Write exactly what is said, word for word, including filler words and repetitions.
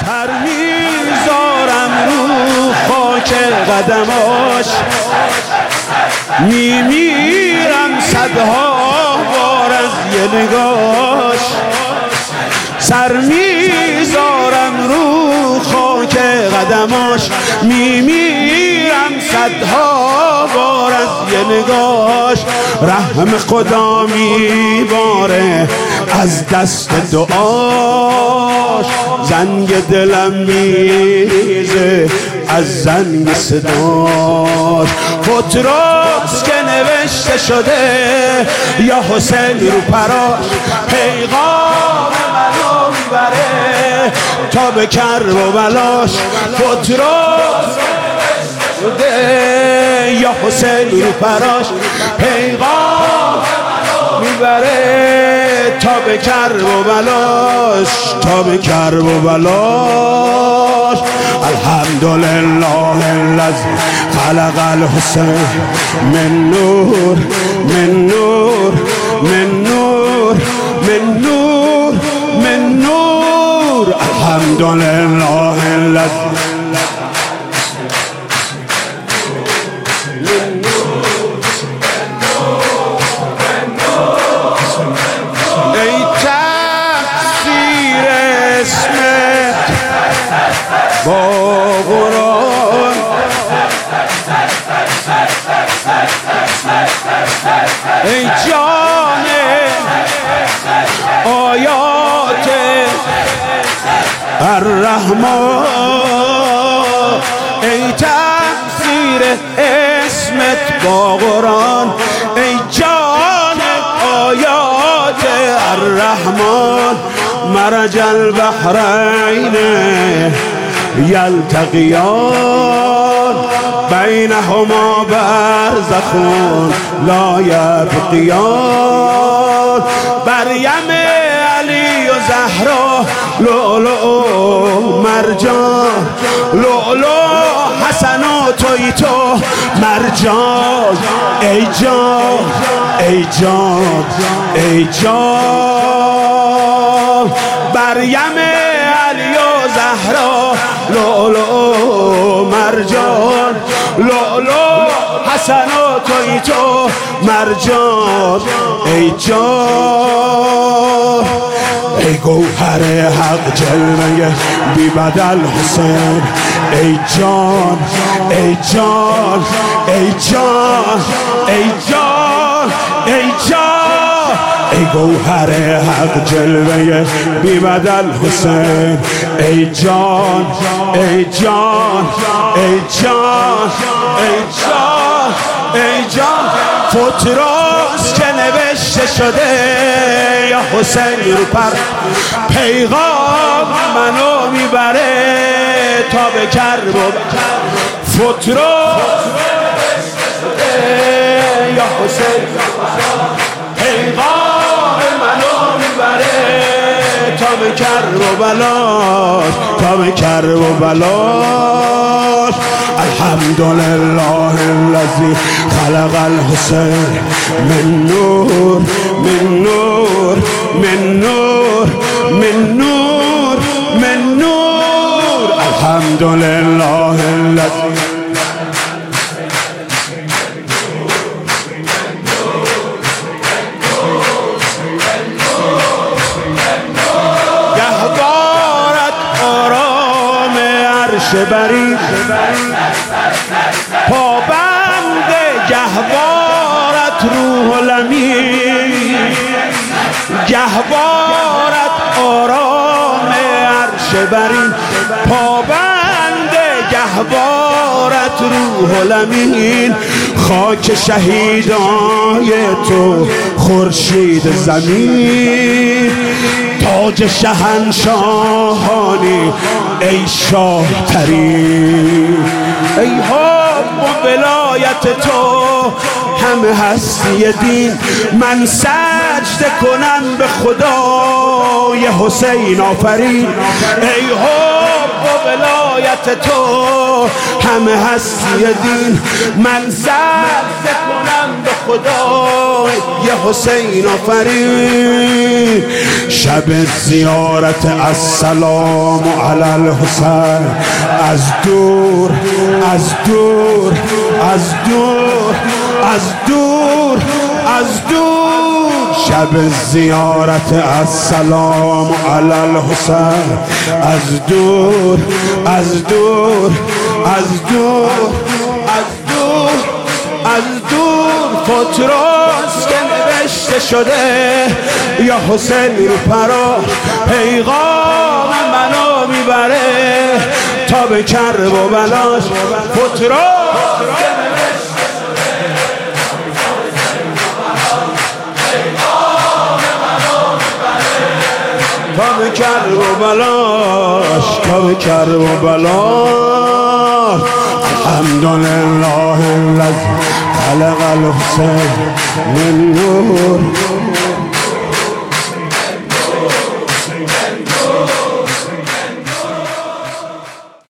سر میذارم رو خاک قدماش، میمیرم صدها بار از یه نگاش. سر میذارم رو خاک قدماش، میمیرم صدها بار از یه نگاش. رحم خدا میباره از دست دعاش، زنگ دلم میریزه از زنگ صداش. پتروس که نوشته شده یا حسین رو پراش، پیغام منو میبره تا به کرب و بلاش. پتروس شده یا حسین رو پراش، پیغام میبره تا به کرب و بلاش، تا به کرب و بلاش. الحمدلله الذی خلق الحسین من نور من نور من نور من نور من نور. الحمدلله الذی با قرآن ای جان آیات الرحمن، ای تفسیر اسمت با قرآن، ای جان آیات الرحمن. مرج البحرین یلتقیان بینهما برزخ لا یبغیان. مریم علی و زهرا لؤلؤ مرجان، لؤلؤ حسن و توی تو مرجان. ای جان ای جان ای جان، مریم علی و زهرا لؤلؤ مرجان، لؤلؤ حسن و توی تو مرجان. ای جان ای گوهر حق جلوه بی بدل حسین، ای جان ای جان ای جان ای جان ای جان، ای گوهر حق جلوه بی بدل حسین، ای جان ای جان ای جان ای جان ای جان. پتروس که نوشته شده یا حسین رو پر، پیغام منو میبره تا به کرب و پتروس یا حسین پیغام منو میبره تا به کرب و بلاش، تا به کرب و بلاش. الحمدلله الذی خلق الحسین من نور من نور من نور من نور من نور. الحمدلله الذی بری پابند گهوارت روح الامین، گهوارت آرام عرش برین، پابند گهوارت روح الامین. خاک شهیدای تو خورشید زمین، تاج شهنشاهانی ای شاه ترین. ای حب و ولایت تو همه هستی دین، من سجده کنم به خدای حسین آفرین. ای حب و و ولایت تو همه هستی دین. من سجده کنم به خدا یه حسین آفرین. شب زیارت السلام علی الحسین، از دور از دور از دور از دور از دور. شب زیارت السلام علی الحسین، از دور از دور از دور از دور از دور. فتراست که نوشته شده یا حسین رو پرا پیغام منو میبره تا به کرب و بلاش. فتراست که نوشته شده پیغام منو میبره تا به کرب و بلاش، تا به کرب و بلاش. الحمدلله الذی خلق الحسین من نور